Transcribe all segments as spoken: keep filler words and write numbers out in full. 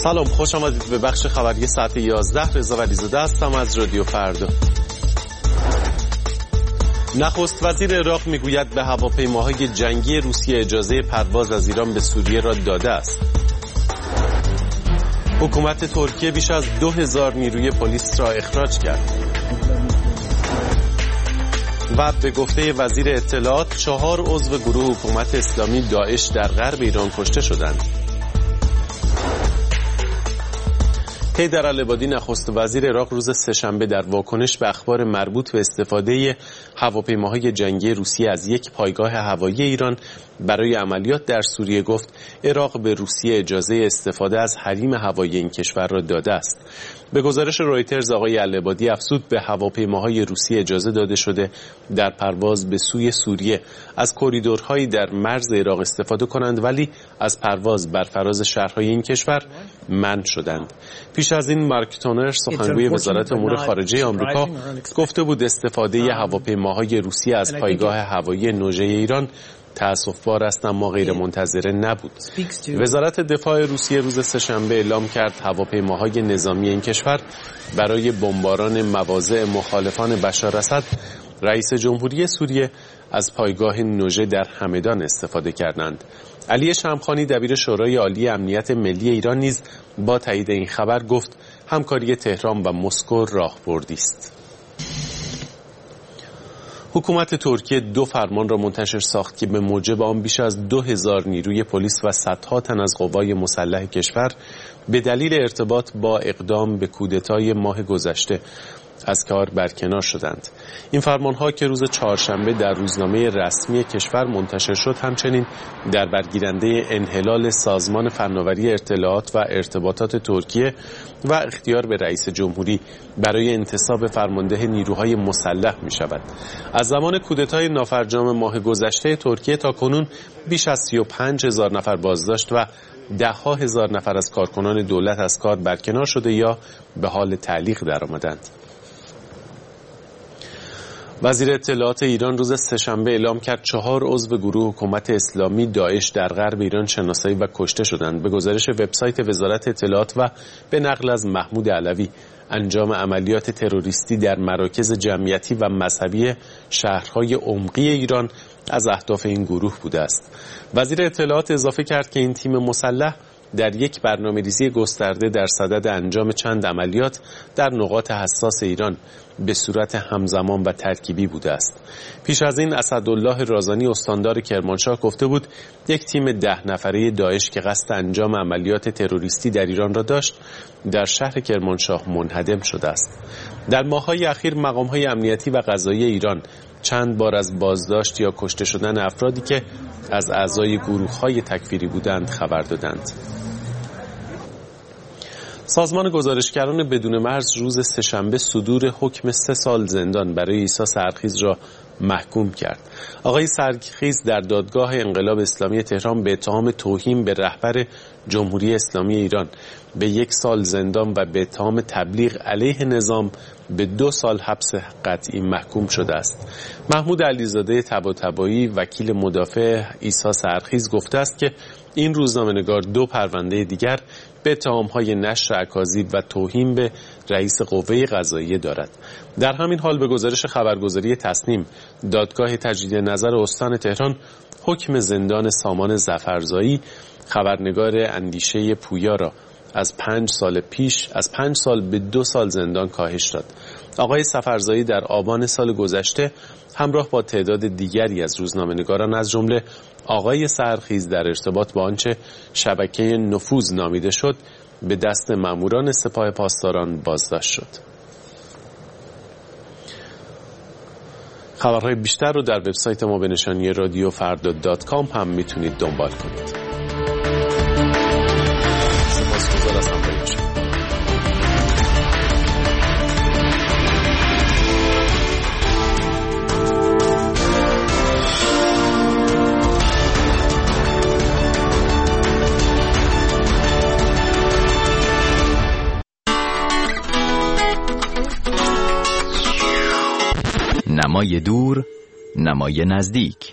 سلام، خوش آمدید به بخش خبری ساعت یازده. رضا ولیزاده هستم از رادیو فردا. نخست وزیر عراق میگوید به هواپیماهای جنگی روسیه اجازه پرواز از ایران به سوریه را داده است. حکومت ترکیه بیش از دو هزار نیروی پلیس را اخراج کرد. و به گفته وزیر اطلاعات چهار عضو گروه حکومت اسلامی داعش در غرب ایران کشته شدند. حیدر العبادی نخست وزیر عراق روز سه‌شنبه در واکنش به اخبار مربوط به استفاده هواپیماهای جنگی روسیه از یک پایگاه هوایی ایران برای عملیات در سوریه گفت عراق به روسیه اجازه استفاده از حریم هوایی این کشور را داده است. به گزارش رویترز آقای العبادی افزود به هواپیماهای روسیه اجازه داده شده در پرواز به سوی سوریه از کریدورهایی در مرز عراق استفاده کنند، ولی از پرواز بر فراز شهرهای این کشور منع شدند. پیش از این مارک تونر سخنگوی وزارت امور خارجه آمریکا گفته بود استفاده هواپیماهای روسیه از پایگاه هوایی نوژه ایران تأسف‌بار است اما غیر منتظره نبود. وزارت دفاع روسیه روز سه‌شنبه اعلام کرد هواپیماهای نظامی این کشور برای بمباران مواضع مخالفان بشار اسد رئیس جمهوری سوریه از پایگاه نوژه در همدان استفاده کردند. علی شمخانی دبیر شورای عالی امنیت ملی ایران نیز با تایید این خبر گفت همکاری تهران و مسکو راهبردی است. حکومت ترکیه دو فرمان را منتشر ساخت که به موجب آن بیش از دو هزار نیروی پلیس و صدها تن از قوای مسلح کشور به دلیل ارتباط با اقدام به کودتای ماه گذشته از کار برکنار شدند. این فرمانها که روز چهارشنبه در روزنامه رسمی کشور منتشر شد همچنین در برگیرنده انحلال سازمان فناوری اطلاعات و ارتباطات ترکیه و اختیار به رئیس جمهوری برای انتصاب فرمانده نیروهای مسلح می شود. از زمان کودتای نافرجام ماه گذشته ترکیه تا کنون بیش از سی و پنج هزار نفر بازداشت و ده ها هزار نفر از کارکنان دولت از کار برکنار شده یا به حال تعلیق درآمدند. وزیر اطلاعات ایران روز سه‌شنبه اعلام کرد چهار عضو گروه حکومت اسلامی داعش در غرب ایران شناسایی و کشته شدند. به گزارش وبسایت وزارت اطلاعات و به نقل از محمود علوی انجام عملیات تروریستی در مراکز جمعیتی و مذهبی شهرهای عمقی ایران از اهداف این گروه بوده است. وزیر اطلاعات اضافه کرد که این تیم مسلح در یک برنامه‌ریزی گسترده در صدد انجام چند عملیات در نقاط حساس ایران به صورت همزمان و ترکیبی بوده است. پیش از این اسدالله رازانی استاندار کرمانشاه گفته بود یک تیم ده نفره داعش که قصد انجام عملیات تروریستی در ایران را داشت در شهر کرمانشاه منهدم شده است. در ماه‌های اخیر مقام‌های امنیتی و قضایی ایران چند بار از بازداشت یا کشته شدن افرادی که از اعضای گروه‌های تکفیری بودند خبر دادند. سازمان گزارشگران بدون مرز روز سه‌شنبه صدور حکم سه سال زندان برای عیسی سرخیز را محکوم کرد. آقای سرخیز در دادگاه انقلاب اسلامی تهران به اتهام توهین به رهبر جمهوری اسلامی ایران به یک سال زندان و به اتهام تبلیغ علیه نظام به دو سال حبس قطعی محکوم شده است. محمود علیزاده طباطبایی وکیل مدافع عیسی سرخیز گفته است که این روزنامه‌نگار دو پرونده دیگر به اتهام‌های نشر اکاذیب و توهین به رئیس قوه قضاییه دارد. در همین حال به گزارش خبرگزاری تصنیم دادگاه تجدید نظر استان تهران حکم زندان سامان ظفرزایی خبرنگار اندیشه پویا را از پنج سال پیش از پنج سال به دو سال زندان کاهش داد. آقای ظفرزایی در آبان سال گذشته همراه با تعداد دیگری از روزنامه‌نگاران از جمله آقای سرخیز در ارتباط با آنچه شبکه نفوذ نامیده شد به دست ماموران سپاه پاسداران بازداشت شد. خبرهای بیشتر رو در وبسایت ما به نشانی رادیو فردا دات کام هم میتونید دنبال کنید. سپاسگزار از همراهی شما. نمای دور، نمای نزدیک.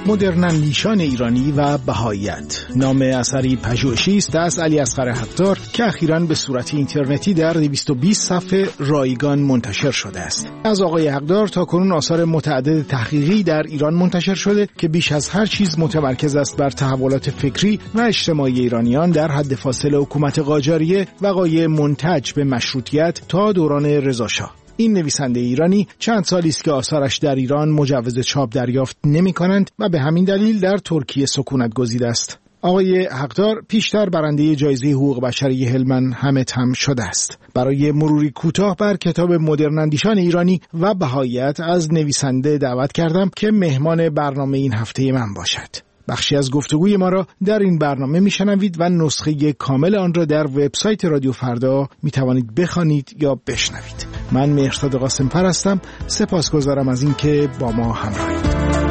مدرن‌اندیشان ایرانی و بهاییت. نام اثری پژوهشی است از علی اصغر حقدار که اخیراً به صورت اینترنتی در دویست و بیست صفحه رایگان منتشر شده است. از آقای حقدار تا کنون آثار متعدد تحقیقی در ایران منتشر شده که بیش از هر چیز متمرکز است بر تحولات فکری و اجتماعی ایرانیان در حد فاصل حکومت قاجاریه، وقایع منتج به مشروطیت تا دوران رضا شاه. این نویسنده ایرانی چند سالی است که آثارش در ایران مجوز چاپ دریافت نمی‌کنند و به همین دلیل در ترکیه سکونت گزیده است. آقای حقدار پیشتر برنده جایزه حقوق بشری هلمن همت هم شده است. برای مروری کوتاه بر کتاب مدرن‌اندیشان ایرانی و بهاییت از نویسنده دعوت کردم که مهمان برنامه این هفته من باشد. بخشی از گفتگوی ما را در این برنامه میشنوید و نسخه کامل آن را در وبسایت رادیو فردا میتوانید بخوانید یا بشنوید. من مهرزاد قاسم‌پر هستم. سپاسگزارم از اینکه با ما همراهید.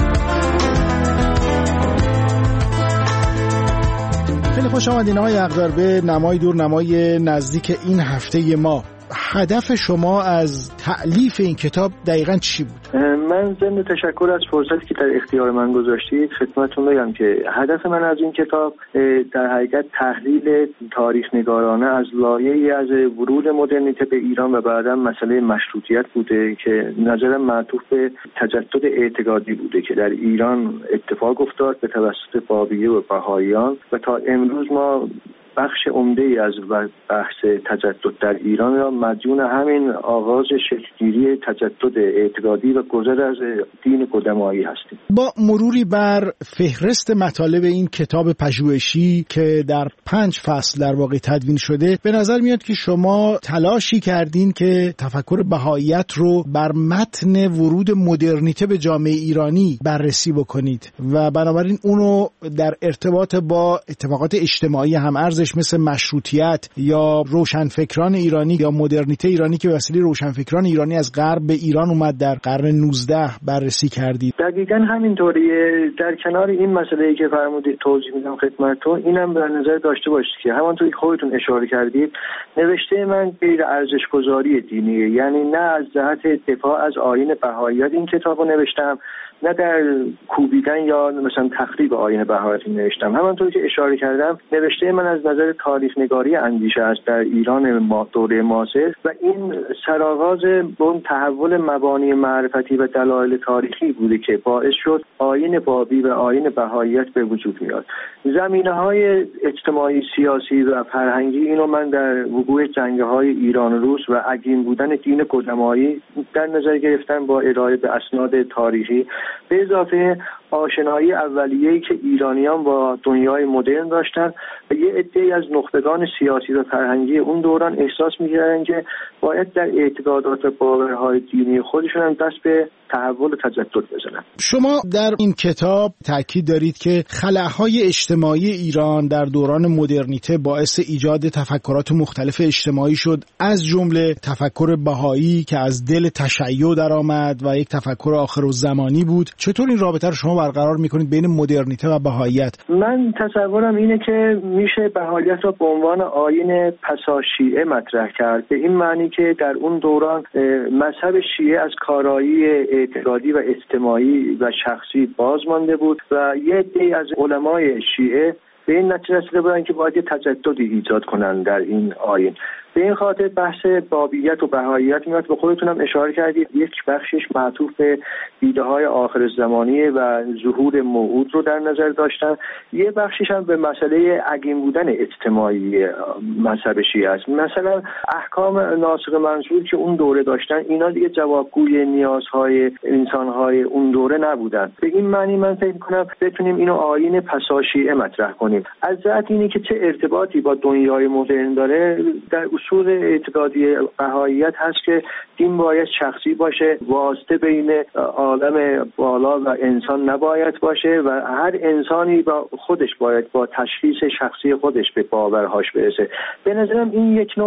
خیلی خوش آمدین آقای حقدار به نمای دور نمای نزدیک این هفته ما. هدف شما از تألیف این کتاب دقیقاً چی بود؟ من ضمن تشکر از فرصتی که در اختیار من گذاشتید خدمتتون بگم که هدف من از این کتاب در حقیقت تحلیل تاریخ نگارانه از لایه‌ای از ورود مدرنیته به ایران و بعداً مسئله مشروطیت بوده که نظرم معطوف به تجدد اعتقادی بوده که در ایران اتفاق افتاد به توسط بابیه و بهائیان و تا امروز ما بخش عمده‌ای از بحث تجدد در ایران را مدیون همین آغاز شکل‌گیری تجدد اعتقادی و گذر از دین قدمایی هستیم. با مروری بر فهرست مطالب این کتاب پژوهشی که در پنج فصل در واقع تدوین شده، به نظر میاد که شما تلاشی کردین که تفکر بهائیت رو بر متن ورود مدرنیته به جامعه ایرانی بررسی بکنید و بنابراین اونو در ارتباط با اتفاقات اجتماعی هم‌ارزش مثل مشروطیت یا روشنفکران ایرانی یا مدرنیته ایرانی که وسیله روشنفکران ایرانی از غرب به ایران اومد در قرن نوزدهم بررسی کردید. دقیقاً همینطوریه. در کنار این مسئله‌ای که فرمودید توضیح میدم خدمتتون، اینم در نظر داشته باشید که همونطوری که خودتون اشاره کردید نوشته من غیر ارزش‌گذاری دینیه، یعنی نه از جهت دفاع از آیین بهائیت این کتابو نوشتم، نه در کوبیدن یا مثلا تخریب آیین بهائیت نوشتم. همونطور که اشاره کردم نوشته من از نظر تاریخ نگاری اندیشه است در ایران ما دوره معاصر و این سرآغاز اون تحول مبانی معرفتی و دلایل تاریخی بوده که باعث شد آیین بابی و آیین بهائیت به وجود میاد. زمینه‌های اجتماعی، سیاسی و فرهنگی اینو من در وقوع جنگ‌های ایران و روس و عقیم بودن دین قدمایی در نظر گرفتن با ارائه به اسناد تاریخی، به اضافه آشنایی اولیه‌ای که ایرانیان با دنیای مدرن داشتن و یه عده‌ای از نخبگان سیاسی و فرهنگی اون دوران احساس می‌کردن که باید در اعتقادات و باورهای دینی خودشون هم دست به تحول و تجدد بزنن. شما در این کتاب تاکید دارید که خلاهای اجتماعی ایران در دوران مدرنیته باعث ایجاد تفکرات مختلف اجتماعی شد، از جمله تفکر بهایی که از دل تشیع درآمد و یک تفکر آخرالزمانی بود. چطور این رابطه رو شما برقرار می‌کنید بین مدرنیته و بهاییت؟ من تصورم اینه که میشه بهاییت رو به عنوان آیین پساشیعه مطرح کرد، به این معنی که در اون دوران مذهب شیعه از کارایی اعتقادی و اجتماعی و شخصی باز مانده بود و یه عده از علمای شیعه به این نتیجه رسیده بودن که باید یه تجددی ایجاد کنن در این آیین. به این خاطر بحث بابیت و بهائیت میاد. به خودتونم اشاره کردید یک بخشش معطوف به ایده‌های آخر زمانی و ظهور موعود رو در نظر داشتن، یه بخشش هم به مسئله عقیم بودن اجتماعی مذهب شیعه است. مثلا احکام ناسخ منسوخ که اون دوره داشتن اینا دیگه جوابگوی نیازهای انسانهای اون دوره نبودن. به این معنی من فکر می‌کنم بتونیم اینو آیین پساشیعه مطرح کنیم. از جهت اینه که چه ارتباطی با دنیای مدرن داره، در اصول اعتقادی بهائیت هست که دین باید شخصی باشه، واسطه بین عالم بالا و انسان نباید باشه و هر انسانی با خودش باید با تشخیص شخصی خودش به باورهاش برسه. به نظرم این یک نوع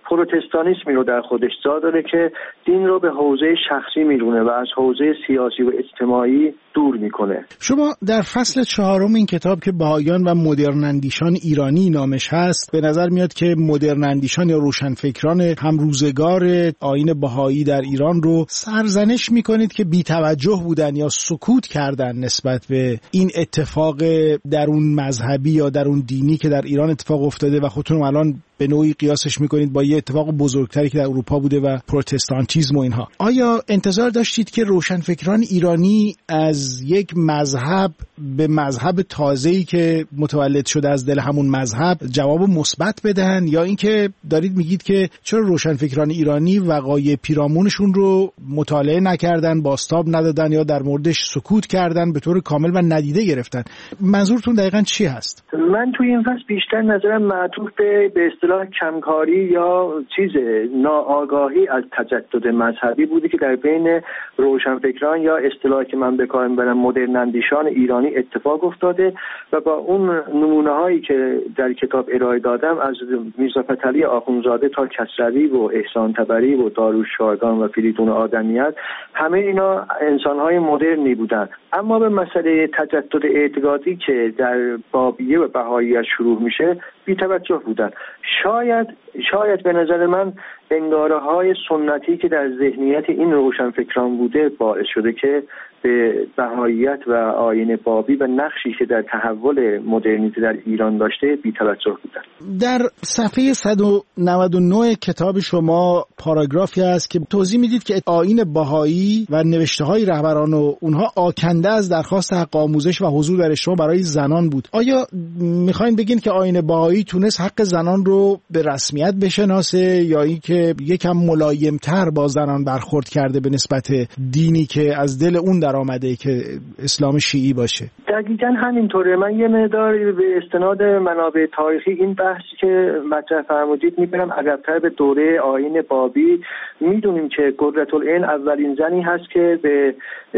پروتستانیسمی رو در خودش جا داره که دین رو به حوزه شخصی میرونه و از حوزه سیاسی و اجتماعی دور میکنه. شما در فصل چهارم این کتاب که بهائیان و مدرن اندیشان ایرانی نامش هست، به نظر میاد که مدرن اندیشان یا روشنفکران همروزگار آیین بهایی در ایران رو سرزنش میکنید که بی‌توجه بودن یا سکوت کردن نسبت به این اتفاق درون مذهبی یا درون دینی که در ایران اتفاق افتاده و خودتون الان به نوعی قیاسش میکنید با یه اتفاق بزرگتری که در اروپا بوده و پروتستانتیسم و اینها. آیا انتظار داشتید که روشنفکران ایرانی از یک مذهب به مذهب تازه‌ای که متولد شده از دل همون مذهب جواب مثبت بدن، یا اینکه دارید میگید که چرا روشنفکران ایرانی وقایع پیرامونشون رو مطالعه نکردن، بازتاب ندادن یا در موردش سکوت کردن، به طور کامل و ندیده گرفتن؟ منظورتون دقیقاً چی هست؟ من توی این فصل بیشتر نظرم معطوف به به اصطلاح کمکاری یا چیز ناآگاهی از تجدد مذهبی بوده که در بین روشنفکران یا اصطلاحی که من به کار میبرم مدرن اندیشان ایرانی اتفاق افتاده و با اون نمونه هایی که در کتاب ارائه دادم از میرزا فتحعلی آخوندزاده تا کسروی و احسان طبری و داریوش شارگان و فریدون آدمیت، همه اینا انسان های مدرنی بودن. اما به مسئله تجدد اعتقادی که در بابیه و بهائیت شروع میشه بی توجه بودن. شاید شاید به نظر من انگاره‌های سنتی که در ذهنیت این روشنفکران بوده باعث شده که به بهائیت و آیین بابی و نقشی که در تحول مدرنیته در ایران داشته بی توجه بودن. در صفحه صد و نود و نه کتاب شما پاراگرافی هست که توضیح میدید که آیین بهایی و نوشته‌های رهبران و اونها آکنده از درخواست حق آموزش و حضور در اجتماع برای زنان بود. آیا میخواین بگین که آیین بهایی تونست حق زنان رو به رسمیت بشناسه یا اینکه یکم ملایم‌تر با زنان برخورد کرده به نسبت دینی که از دل اون در آمده که اسلام شیعی باشه؟ دقیقاً همینطوره. من یه مقدار به استناد منابع تاریخی این بحثی که مطرح فرمودید میبرم عقب‌تر به دوره آیین بابی. میدونیم که قرةالعین اولین زنی هست که به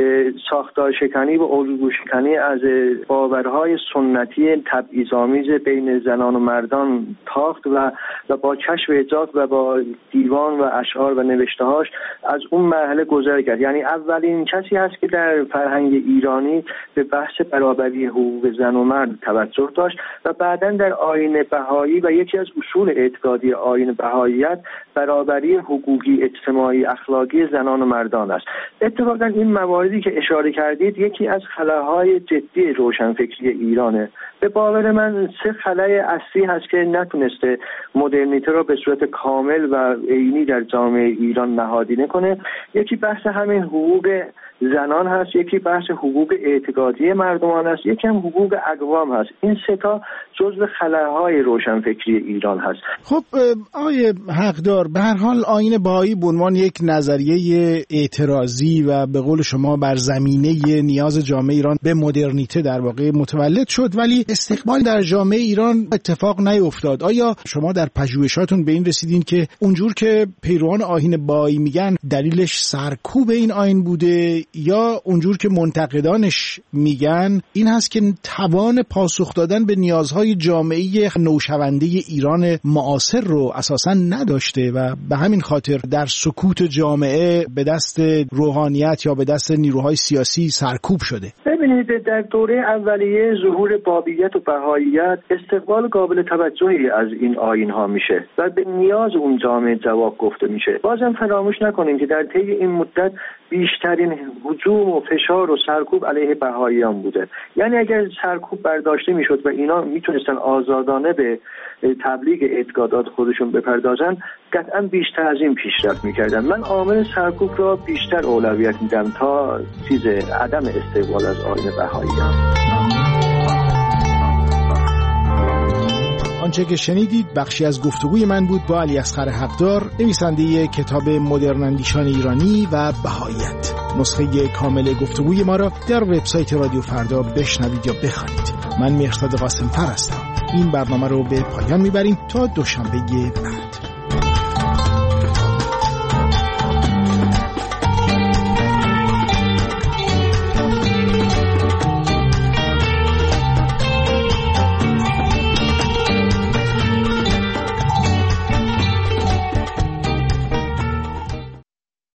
ساختار شکنی و الگو شکنی از باورهای سنتی تبعیض‌آمیز بین زنان و مردان تاخت و و با کشف حجاب و با دیوان و اشعار و نوشته‌هاش از اون مرحله گذر کرد. یعنی اولین کسی هست که در فرهنگ ایرانی به بحث برابری حقوق زن و مرد توجه داشت و بعداً در آیین بهایی و یکی از اصول اعتقادی آیین بهاییت برابری حقوقی، اجتماعی، اخلاقی زنان و مردان است. اتفاقاً این مواردی که اشاره کردید یکی از خلاهای جدی روشنفکری ایرانه. به باور من سه خلای اصلی هست که نتونسته مدرنیته را به صورت کامل و عینی در جامعه ایران نهادینه کنه. یکی بحث همین حقوق زنان هست، یکی بحث حقوق اعتقادی مردمان هست، یکی هم حقوق اقوام هست. این سه تا جزو خلاهای روشنفکری ایران هست. خب آقای حقدار، به هر حال آیین بهایی به عنوان یک نظریه اعتراضی و به قول شما بر زمینه نیاز جامعه ایران به مدرنیته در واقع متولد شد، ولی استقبال در جامعه ایران اتفاق نیفتاد. آیا شما در پژوهشاتون به این رسیدین که اونجور که پیروان آیین بهایی میگن دلیلش سرکوب این آیین بوده یا اونجور که منتقدانش میگن این هست که توان پاسخ دادن به نیازهای جامعه نوشونده ایران معاصر رو اساساً نداشته و به همین خاطر در سکوت جامعه به دست روحانیت یا به دست نیروهای سیاسی سرکوب شده؟ ببینید، در دوره اولیه ظهور بابیت و بهاییت استقبال قابل توجهی از این آیین ها میشه و به نیاز اون جامعه جواب گفته میشه. بازم فراموش نکنیم که در طی این مدت بیشترین هجوم و فشار و سرکوب علیه بهاییان بوده. یعنی اگر سرکوب برداشته میشد و اینا میتونستن آزادانه به تبلیغ اعتقادات خودشون بپردازن، قطعا بیشتر از این پیشرفت میکردن. من عامل سرکوب را بیشتر اولویت میدم تا چیز عدم استقبال از آیین بهاییان. آنچه که شنیدید بخشی از گفتگوی من بود با علیاصغر حقدار، نویسنده کتاب مدرن اندیشان ایرانی و بهاییت. نسخه کامل گفتگوی ما را در وبسایت رادیو فردا بشنوید یا بخوانید. من مهرداد قاسم‌فر هستم. این برنامه رو به پایان میبریم تا دوشنبه بعد.